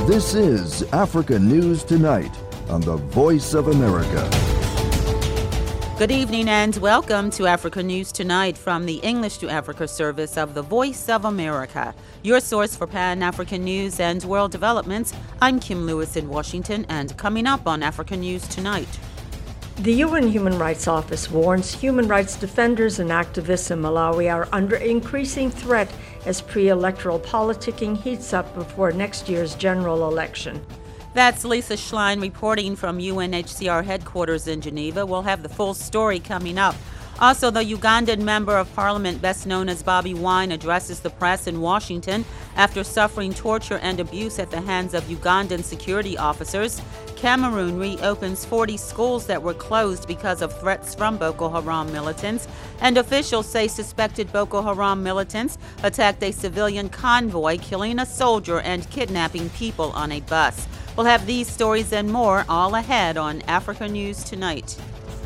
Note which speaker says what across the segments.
Speaker 1: This is Africa News Tonight on the Voice of America.
Speaker 2: Good evening and welcome to Africa News Tonight from the English to Africa service of the Voice of America. Your source for Pan-African news and world developments. I'm Kim Lewis in Washington, and coming up on Africa News Tonight.
Speaker 3: The UN Human Rights Office warns human rights defenders and activists in Malawi are under increasing threat as pre-electoral politicking heats up before next year's general election.
Speaker 2: That's Lisa Schlein reporting from UNHCR headquarters in Geneva. We'll have the full story coming up. Also, the Ugandan member of parliament, best known as Bobi Wine, addresses the press in Washington after suffering torture and abuse at the hands of Ugandan security officers. Cameroon reopens 40 schools that were closed because of threats from Boko Haram militants. And officials say suspected Boko Haram militants attacked a civilian convoy, killing a soldier and kidnapping people on a bus. We'll have these stories and more all ahead on Africa News Tonight.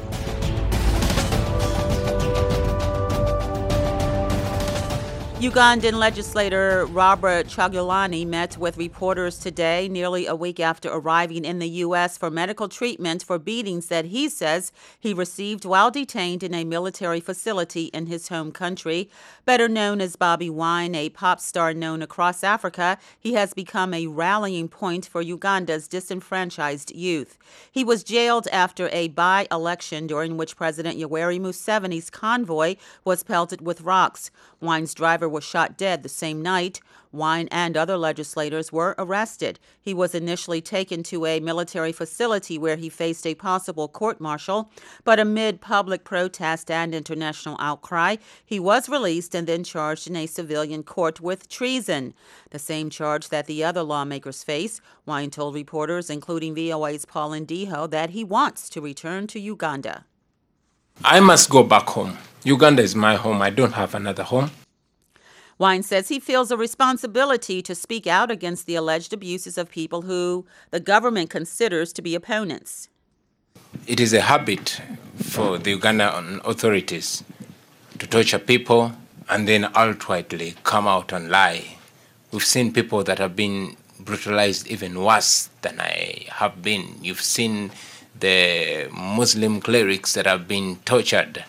Speaker 2: Ugandan legislator Robert Kyagulanyi met with reporters today, nearly a week after arriving in the U.S. for medical treatment for beatings that he says he received while detained in a military facility in his home country. Better known as Bobi Wine, a pop star known across Africa, he has become a rallying point for Uganda's disenfranchised youth. He was jailed after a by-election during which President Yoweri Museveni's convoy was pelted with rocks. Wine's driver was shot dead the same night. Wine and other legislators were arrested. He was initially taken to a military facility where he faced a possible court-martial, but amid public protest and international outcry, he was released and then charged in a civilian court with treason, the same charge that the other lawmakers face. Wine told reporters, including VOA's Paul Ndiho, that he wants to return to Uganda.
Speaker 4: I must go back home. Uganda is my home. I don't have another home.
Speaker 2: Wine says he feels a responsibility to speak out against the alleged abuses of people who the government considers to be opponents.
Speaker 4: It is a habit for the Ugandan authorities to torture people and then outrightly come out and lie. We've seen people that have been brutalized even worse than I have been. You've seen the Muslim clerics that have been tortured.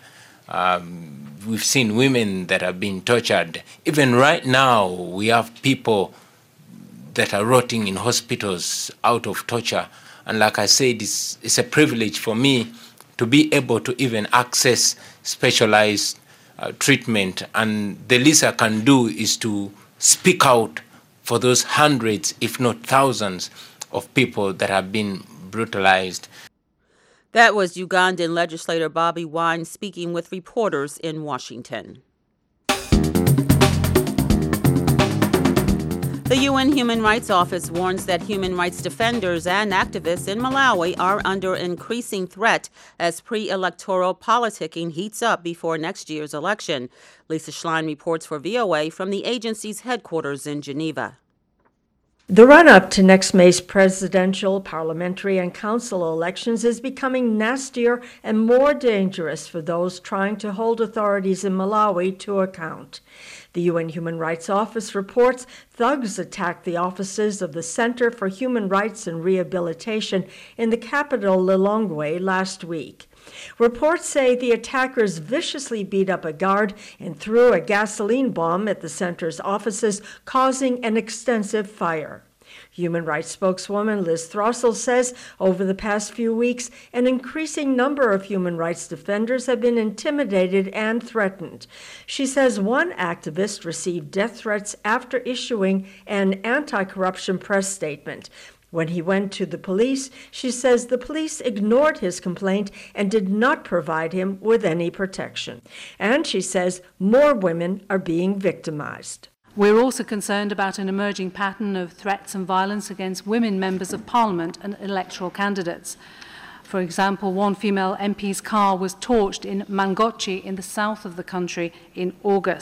Speaker 4: We've seen women that have been tortured. Even right now, we have people that are rotting in hospitals out of torture. And like I said, it's a privilege for me to be able to even access specialized treatment. And the least I can do is to speak out for those hundreds, if not thousands, of people that have been brutalized.
Speaker 2: That was Ugandan legislator Bobi Wine speaking with reporters in Washington. The UN Human Rights Office warns that human rights defenders and activists in Malawi are under increasing threat as pre-electoral politicking heats up before next year's election. Lisa Schlein reports for VOA from the agency's headquarters in Geneva.
Speaker 3: The run-up to next May's presidential, parliamentary, and council elections is becoming nastier and more dangerous for those trying to hold authorities in Malawi to account. The UN Human Rights Office reports thugs attacked the offices of the Center for Human Rights and Rehabilitation in the capital Lilongwe last week. Reports say the attackers viciously beat up a guard and threw a gasoline bomb at the center's offices, causing an extensive fire. Human rights spokeswoman Liz Throssell says over the past few weeks, an increasing number of human rights defenders have been intimidated and threatened. She says one activist received death threats after issuing an anti-corruption press statement. When he went to the police, she says the police ignored his complaint and did not provide him with any protection. And she says more women are being victimized.
Speaker 5: We're also concerned about an emerging pattern of threats and violence against women members of Parliament and electoral candidates. For example, one female MP's car was torched in Mangochi in the south of the country in August.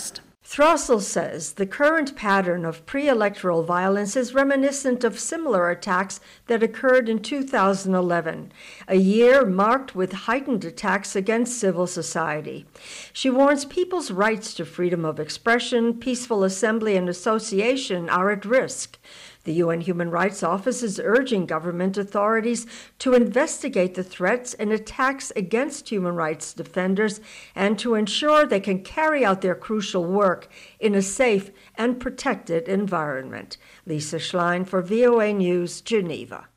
Speaker 3: Throssell says the current pattern of pre-electoral violence is reminiscent of similar attacks that occurred in 2011, a year marked with heightened attacks against civil society. She warns people's rights to freedom of expression, peaceful assembly, and association are at risk. The UN Human Rights Office is urging government authorities to investigate the threats and attacks against human rights defenders and to ensure they can carry out their crucial work in a safe and protected environment. Lisa Schlein for VOA News, Geneva.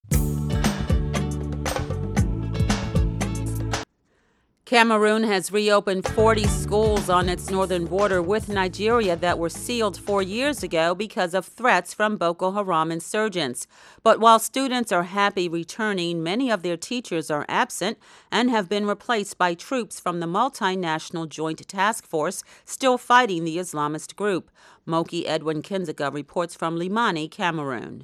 Speaker 2: Cameroon has reopened 40 schools on its northern border with Nigeria that were sealed 4 years ago because of threats from Boko Haram insurgents. But while students are happy returning, many of their teachers are absent and have been replaced by troops from the multinational Joint Task Force still fighting the Islamist group. Moki Edwin Kinziga reports from Limani, Cameroon.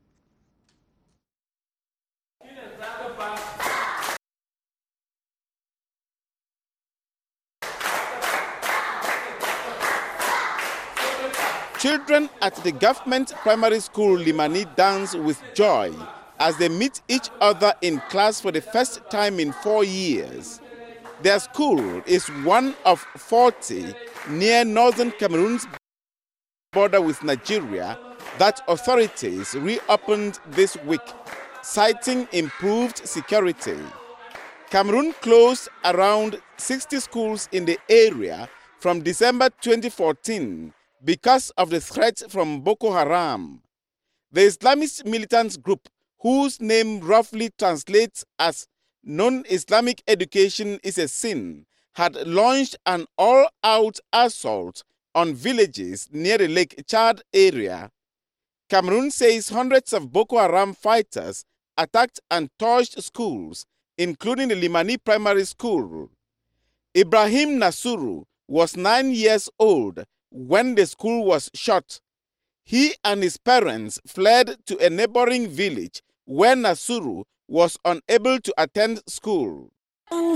Speaker 6: Children at the government primary school Limani dance with joy as they meet each other in class for the first time in 4 years. Their school is one of 40 near northern Cameroon's border with Nigeria that authorities reopened this week, citing improved security. Cameroon closed around 60 schools in the area from December 2014 because of the threat from Boko Haram. The Islamist militant group, whose name roughly translates as Non-Islamic Education is a Sin, had launched an all-out assault on villages near the Lake Chad area. Cameroon says hundreds of Boko Haram fighters attacked and torched schools, including the Limani Primary School. Ibrahim Nasuru was 9 years old when the school was shot. He and his parents fled to a neighboring village where Nasuru was unable to attend school. He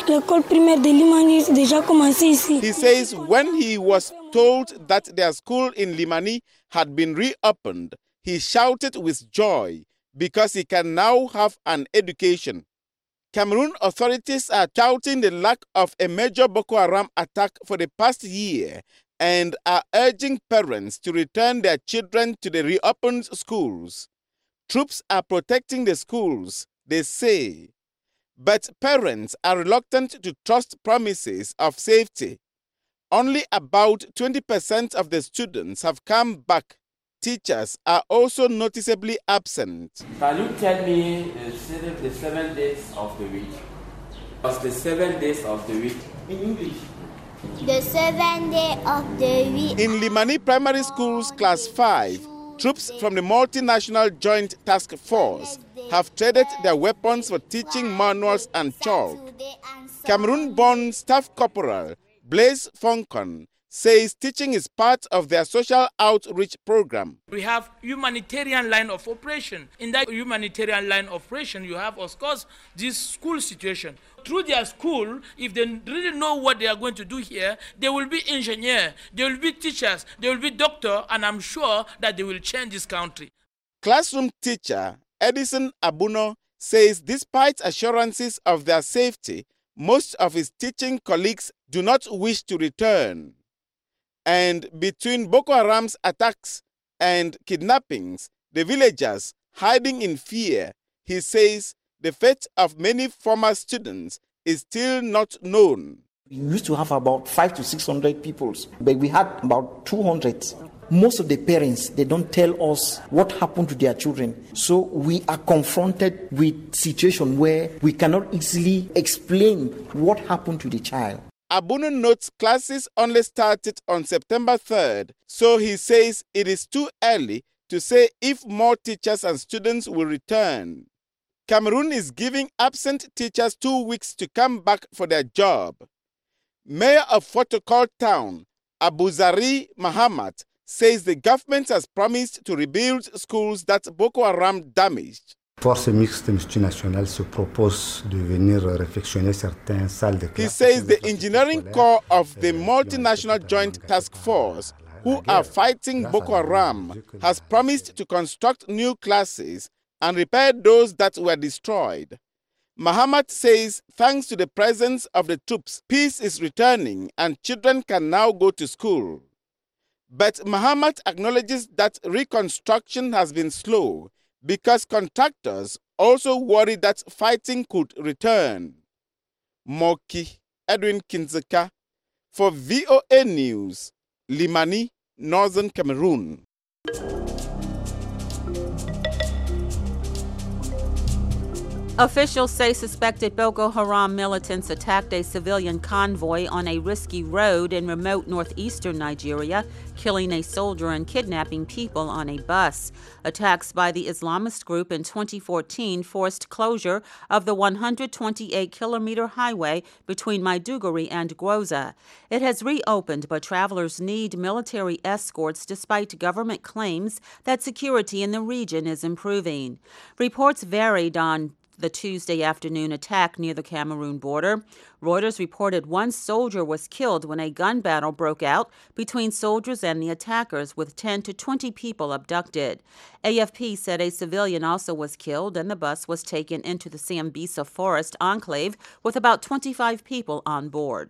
Speaker 6: says when he was told that their school in Limani had been reopened, he shouted with joy because he can now have an education. Cameroon authorities are touting the lack of a major Boko Haram attack for the past year and are urging parents to return their children to the reopened schools. Troops are protecting the schools, they say. But parents are reluctant to trust promises of safety. Only about 20% of the students have come back. Teachers are also noticeably absent.
Speaker 7: Can you tell me the 7 days of the week? What's the 7 days of the week in English?
Speaker 8: The 7th day of the week.
Speaker 6: In Limani Primary School's Class 5, troops from the multinational Joint Task Force have traded their weapons for teaching manuals and chalk. Cameroon-born Staff Corporal Blaise Foncon says teaching is part of their social outreach program.
Speaker 9: We have humanitarian line of operation. In that humanitarian line of operation, you have, of course, this school situation. Through their school, if they really know what they are going to do here, they will be engineers, they will be teachers, they will be doctors, and I'm sure that they will change this country.
Speaker 6: Classroom teacher Edison Abuno says despite assurances of their safety, most of his teaching colleagues do not wish to return. And between Boko Haram's attacks and kidnappings, the villagers hiding in fear, he says the fate of many former students is still not known.
Speaker 10: We used to have about 500 to 600 people, but we had about 200. Most of the parents, they don't tell us what happened to their children. So we are confronted with a situation where we cannot easily explain what happened to the child.
Speaker 6: Abuno notes classes only started on September 3rd, so he says it is too early to say if more teachers and students will return. Cameroon is giving absent teachers 2 weeks to come back for their job. Mayor of Fotokol Town, Abuzari Mahamat, says the government has promised to rebuild schools that Boko Haram damaged.
Speaker 11: forces mixtes multinationales se proposent de venir réfectionner certaines salles de classe.
Speaker 6: He says the engineering corps of the multinational joint task force who are fighting Boko Haram has promised to construct new classes and repair those that were destroyed. Mahamat says thanks to the presence of the troops, peace is returning and children can now go to school. But Mahamat acknowledges that reconstruction has been slow because contractors also worry that fighting could return. Moki Edwin Kinzeka for VOA News, Limani, Northern Cameroon.
Speaker 2: Officials say suspected Boko Haram militants attacked a civilian convoy on a risky road in remote northeastern Nigeria, killing a soldier and kidnapping people on a bus. Attacks by the Islamist group in 2014 forced closure of the 128-kilometer highway between Maiduguri and Gwoza. It has reopened, but travelers need military escorts despite government claims that security in the region is improving. Reports varied on the Tuesday afternoon attack near the Cameroon border. Reuters reported one soldier was killed when a gun battle broke out between soldiers and the attackers, with 10 to 20 people abducted. AFP said a civilian also was killed and the bus was taken into the Sambisa Forest enclave with about 25 people on board.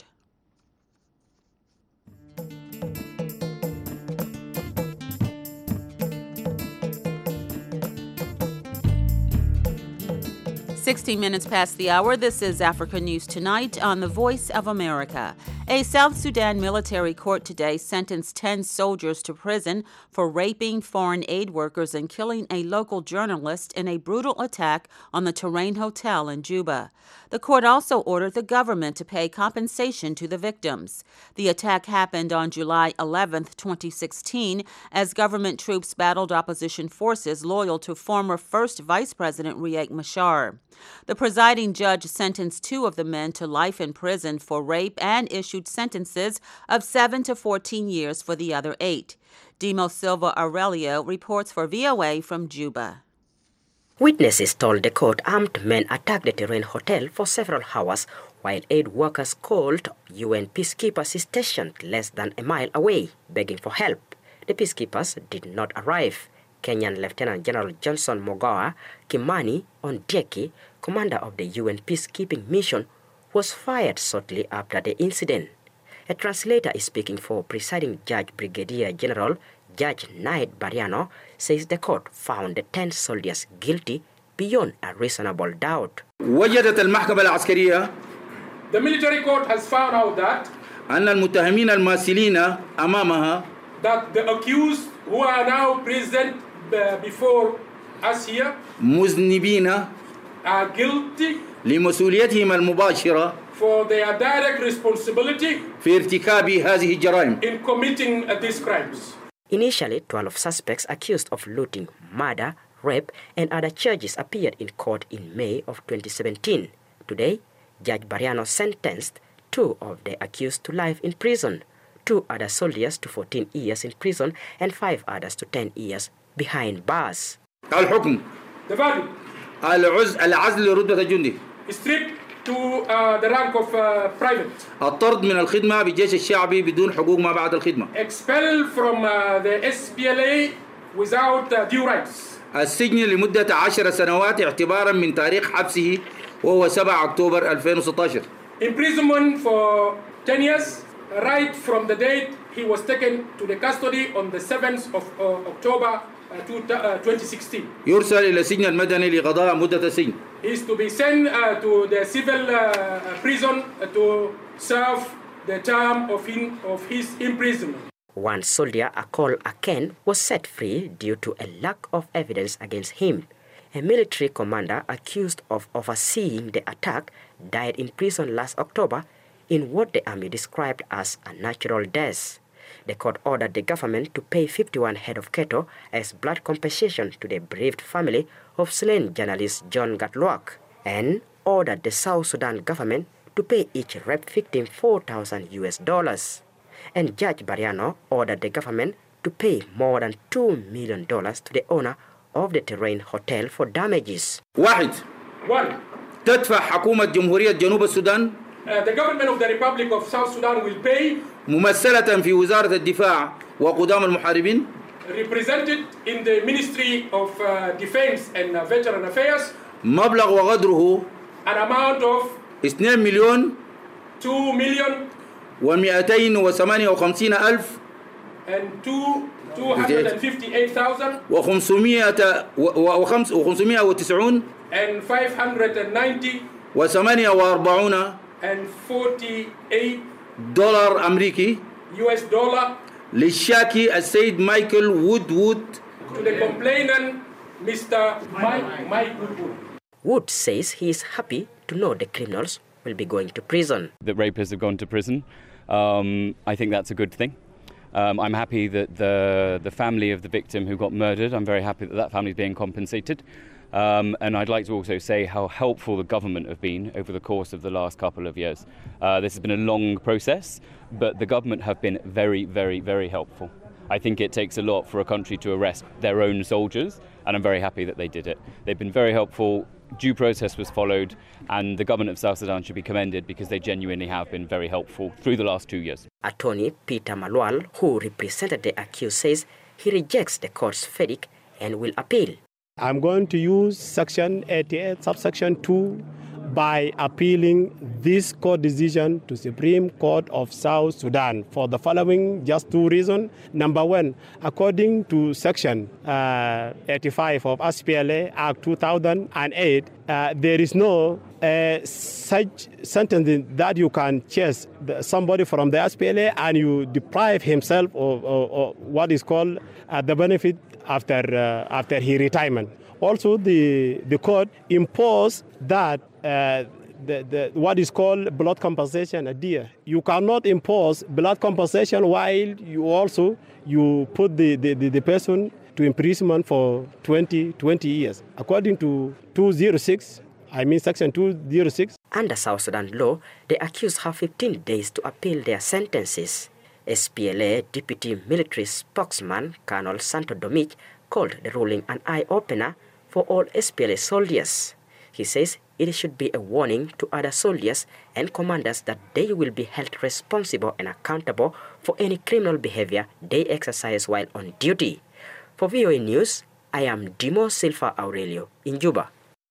Speaker 2: "16 minutes past the hour. This is Africa News Tonight on the Voice of America. A South Sudan military court today sentenced 10 soldiers to prison for raping foreign aid workers and killing a local journalist in a brutal attack on the Terrain Hotel in Juba. The court also ordered the government to pay compensation to the victims. The attack happened on July 11, 2016, as government troops battled opposition forces loyal to former First Vice President Riek Machar. The presiding judge sentenced 2 of the men to life in prison for rape and issued sentences of 7 to 14 years for the other 8. Dimo Silva Aurelio reports for VOA from Juba.
Speaker 12: Witnesses told the court armed men attacked the Terrain Hotel for several hours while aid workers called UN peacekeepers stationed less than a mile away, begging for help. The peacekeepers did not arrive. Kenyan Lieutenant General Johnson Mogoa Kimani Ondieki, commander of the UN peacekeeping mission, was fired shortly after the incident. A translator is speaking for presiding judge Brigadier General Judge Naid Bariano says the court found the 10 soldiers guilty beyond a reasonable doubt.
Speaker 13: وجدت المحكمة العسكرية
Speaker 14: The military court has found out that
Speaker 13: أن المتهمين الماثلين أمامها
Speaker 14: that the accused who are now present before us here
Speaker 13: مذنبين
Speaker 14: are guilty
Speaker 13: لمسؤوليتهم المباشرة
Speaker 14: for their direct responsibility
Speaker 13: في ارتكاب هذه الجرائم
Speaker 14: in committing these crimes.
Speaker 12: Initially, 12 suspects accused of looting, murder, rape, and other charges appeared in court in May of 2017. Today, Judge Bariano sentenced 2 of the accused to life in prison, 2 other soldiers to 14 years in prison, and 5 others to 10 years behind bars.
Speaker 13: الحكم
Speaker 14: The verdict
Speaker 13: العزل لرتبة الجندي
Speaker 14: stripped to the rank of private.
Speaker 13: الطرد من الخدمة بالجيش الشعبي بدون حقوق ما بعد الخدمة.
Speaker 14: Expelled from the SPLA without due rights.
Speaker 13: السجن لمدة 10 سنوات اعتبارا من تاريخ حبسه وهو 7 أكتوبر 2016.
Speaker 14: Imprisonment for 10 years right from the date he was taken to the custody on the 7th of October 2016.
Speaker 13: يرسل إلى السجن المدني لقضاء مدة السجن.
Speaker 14: He is to be sent to the civil prison to serve the term of his imprisonment.
Speaker 12: One soldier, Akol Aken, was set free due to a lack of evidence against him. A military commander accused of overseeing the attack died in prison last October in what the army described as a natural death. The court ordered the government to pay 51 head of cattle as blood compensation to the bereaved family of slain journalist John Gatluak, and ordered the South Sudan government to pay each rape victim $4,000. And Judge Bariano ordered the government to pay more than $2 million to the owner of the Terrain Hotel for damages.
Speaker 13: One. تدفع حكومة جمهورية جنوب السودان.
Speaker 14: The government of the Republic of South Sudan will pay.
Speaker 13: ممثلة في وزارة الدفاع وقدام المحاربين.
Speaker 14: Represented in the Ministry of Defense and Veteran Affairs.
Speaker 13: مبلغ وقدره.
Speaker 14: An amount of
Speaker 13: 2 مليون
Speaker 14: 2,258,000
Speaker 13: و590
Speaker 14: and 590
Speaker 13: و48 دولار أمريكي
Speaker 14: US dollar
Speaker 13: للشاكي السيد مايكل وود
Speaker 14: to the complainant Mr. Mike Woodwood.
Speaker 12: Wood says he is happy to know the criminals will be going to prison.
Speaker 15: The rapists have gone to prison. I think that's a good thing. I'm happy that the family of the victim who got murdered, I'm very happy that that family is being compensated. And I'd like to also say how helpful the government have been over the course of the last couple of years. This has been a long process, but the government have been very, very, very helpful. I think it takes a lot for a country to arrest their own soldiers, and I'm very happy that they did it. They've been very helpful. Due process was followed, and the government of South Sudan should be commended because they genuinely have been very helpful through the last 2 years.
Speaker 12: Attorney Peter Malwal, who represented the accused, says he rejects the court's verdict and will appeal.
Speaker 16: I'm going to use Section 88, subsection 2, by appealing this court decision to Supreme Court of South Sudan for the following just two reasons. Number one, according to Section 85 of SPLA Act 2008, there is no such sentence that you can chase somebody from the SPLA and you deprive himself of what is called the benefit after his retirement. Also, the court imposed that what is called blood compensation a year. You cannot impose blood compensation while you put the person to imprisonment for 20 years. According to Section 206.
Speaker 12: Under South Sudan law, the accused have 15 days to appeal their sentences. SPLA Deputy Military Spokesman Colonel Santo Domich called the ruling an eye-opener for all SPLA soldiers. He says it should be a warning to other soldiers and commanders that they will be held responsible and accountable for any criminal behavior they exercise while on duty. For VOA News, I am Dimo Silva Aurelio in Juba.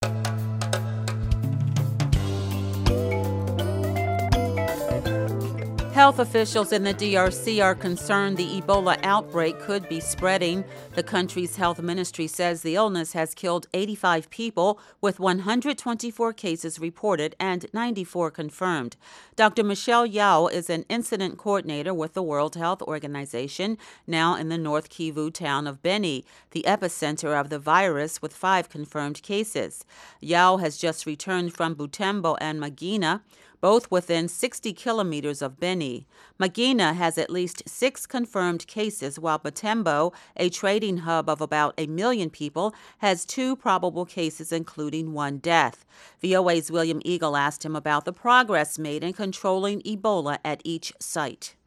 Speaker 2: Health officials in the DRC are concerned the Ebola outbreak could be spreading. The country's health ministry says the illness has killed 85 people, with 124 cases reported and 94 confirmed. Dr. Michelle Yao is an incident coordinator with the World Health Organization, now in the North Kivu town of Beni, the epicenter of the virus, with 5 confirmed cases. Yao has just returned from Butembo and Magina, both within 60 kilometers of Beni. Magina has at least 6 confirmed cases, while Butembo, a trading hub of about 1 million people, has 2 probable cases, including 1 death. VOA's William Eagle asked him about the progress made in controlling Ebola at each site.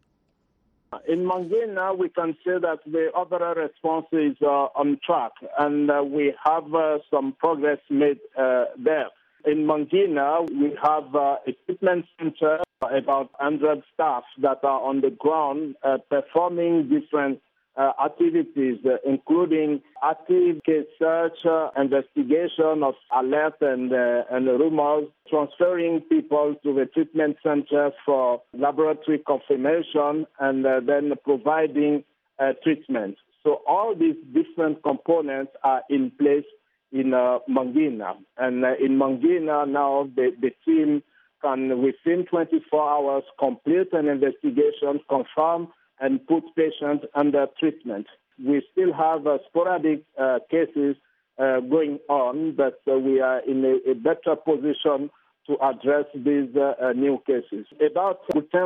Speaker 17: In Mangina, we can say that the overall response is on track, and we have some progress made there. In Mangina, we have a treatment center, about 100 staff that are on the ground performing different activities, including active case search, investigation of alert and rumors, transferring people to the treatment center for laboratory confirmation, and then providing treatment. So all these different components are in place in Mangina. And in Mangina now, the team can, within 24 hours, complete an investigation, confirm, and put patients under treatment. We still have sporadic cases going on, but we are in a better position to address these new cases. About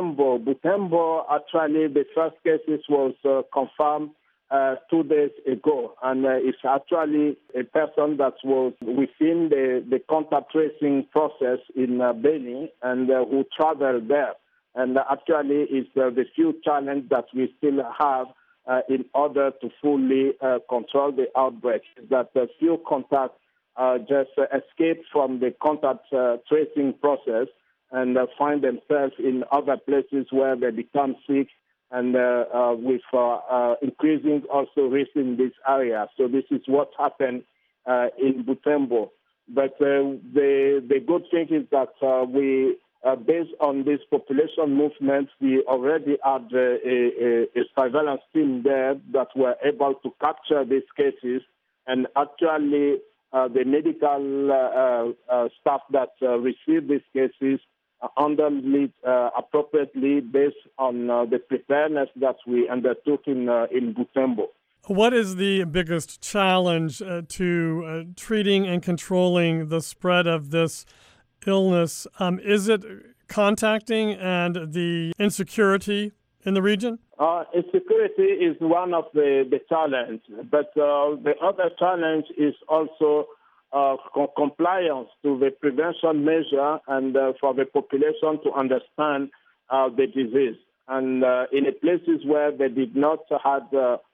Speaker 17: Butembo, actually, the first cases was confirmed 2 days ago, and it's actually a person that was within the contact tracing process in Beni and who traveled there. And actually, it's the few challenge that we still have in order to fully control the outbreak. That few contacts just escape from the contact tracing process and find themselves in other places where they become sick, and with increasing also risk in this area. So this is what happened in Butembo. But the good thing is that we, based on this population movement, we already had a surveillance team there that were able to capture these cases, and actually the medical staff that received these cases handled it appropriately based on the preparedness that we undertook in Butembo.
Speaker 18: What is the biggest challenge to treating and controlling the spread of this illness? Is it contacting and the insecurity in the region?
Speaker 17: Insecurity is one of the challenges, but the other challenge is also compliance to the prevention measure and for the population to understand the disease. And in the places where they did not have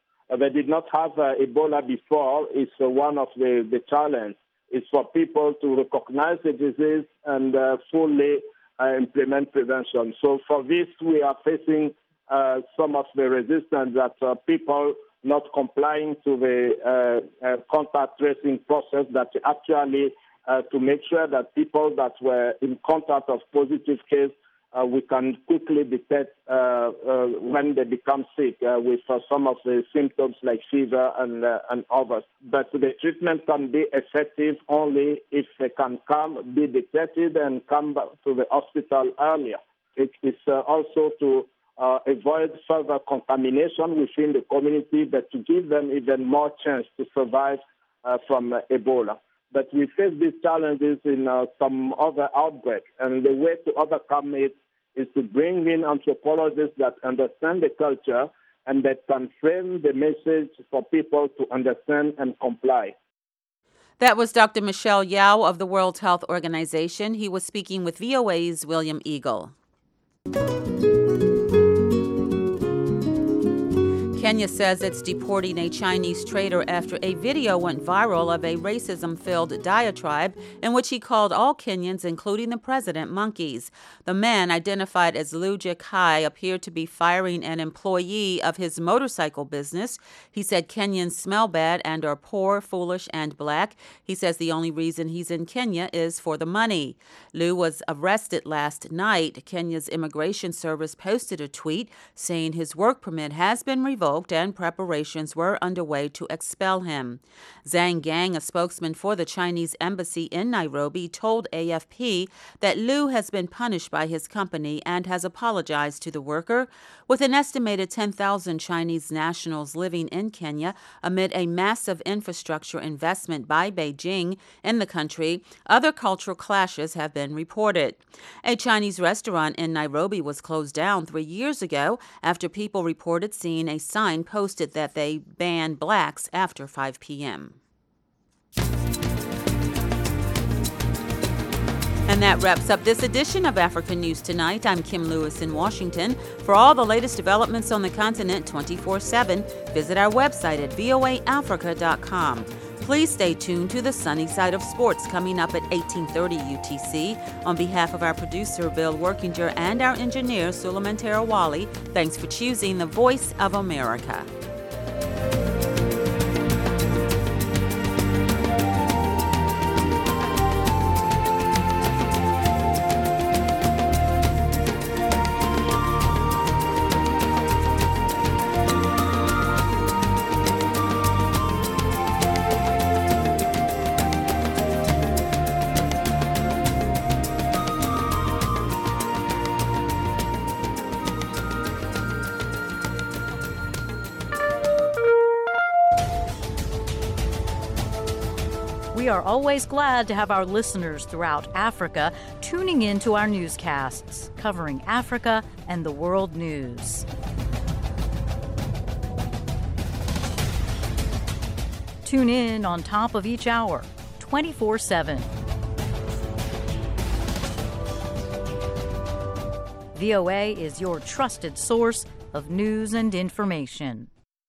Speaker 17: Ebola before, it's one of the challenges. It's for people to recognize the disease and fully implement prevention. So for this, we are facing some of the resistance that people not complying to the contact tracing process, that actually to make sure that people that were in contact of positive case, we can quickly detect when they become sick with some of the symptoms like fever and others. But the treatment can be effective only if they can be detected and come back to the hospital earlier. It is also to avoid further contamination within the community, but to give them even more chance to survive from Ebola. But we face these challenges in some other outbreaks, and the way to overcome it is to bring in anthropologists that understand the culture and that can frame the message for people to understand and comply.
Speaker 2: That was Dr. Michelle Yao of the World Health Organization. He was speaking with VOA's William Eagle. Kenya says it's deporting a Chinese trader after a video went viral of a racism-filled diatribe in which he called all Kenyans, including the president, monkeys. The man, identified as Luja Kai, appeared to be firing an employee of his motorcycle business. He said Kenyans smell bad and are poor, foolish, and black. He says the only reason he's in Kenya is for the money. Lu was arrested last night. Kenya's Immigration Service posted a tweet saying his work permit has been revoked and preparations were underway to expel him. Zhang Gang, a spokesman for the Chinese embassy in Nairobi, told AFP that Lu has been punished by his company and has apologized to the worker. With an estimated 10,000 Chinese nationals living in Kenya amid a massive infrastructure investment by Beijing in the country, other cultural clashes have been reported. A Chinese restaurant in Nairobi was closed down 3 years ago after people reported seeing a sign posted that they ban blacks after 5 p.m. And that wraps up this edition of Africa News Tonight. I'm Kim Lewis in Washington. For all the latest developments on the continent 24/7, visit our website at voaafrica.com. Please stay tuned to the Sunny Side of Sports coming up at 18:30 UTC. On behalf of our producer, Bill Workinger, and our engineer, Suleiman Terawali, thanks for choosing the Voice of America.
Speaker 19: We are always glad to have our listeners throughout Africa tuning in to our newscasts, covering Africa and the world news. Tune in on top of each hour, 24/7. VOA is your trusted source of news and information.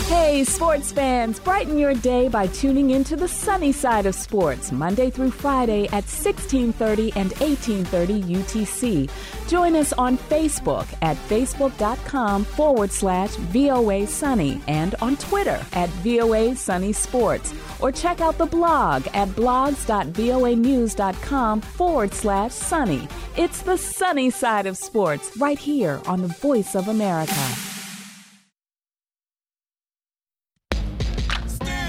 Speaker 20: Hey, sports fans, brighten your day by tuning into the sunny side of sports, Monday through Friday at 1630 and 1830 UTC. Join us on Facebook at facebook.com/VOA Sunny and on Twitter at VOA Sunny Sports. Or check out the blog at blogs.voanews.com/sunny. It's the sunny side of sports right here on the Voice of America.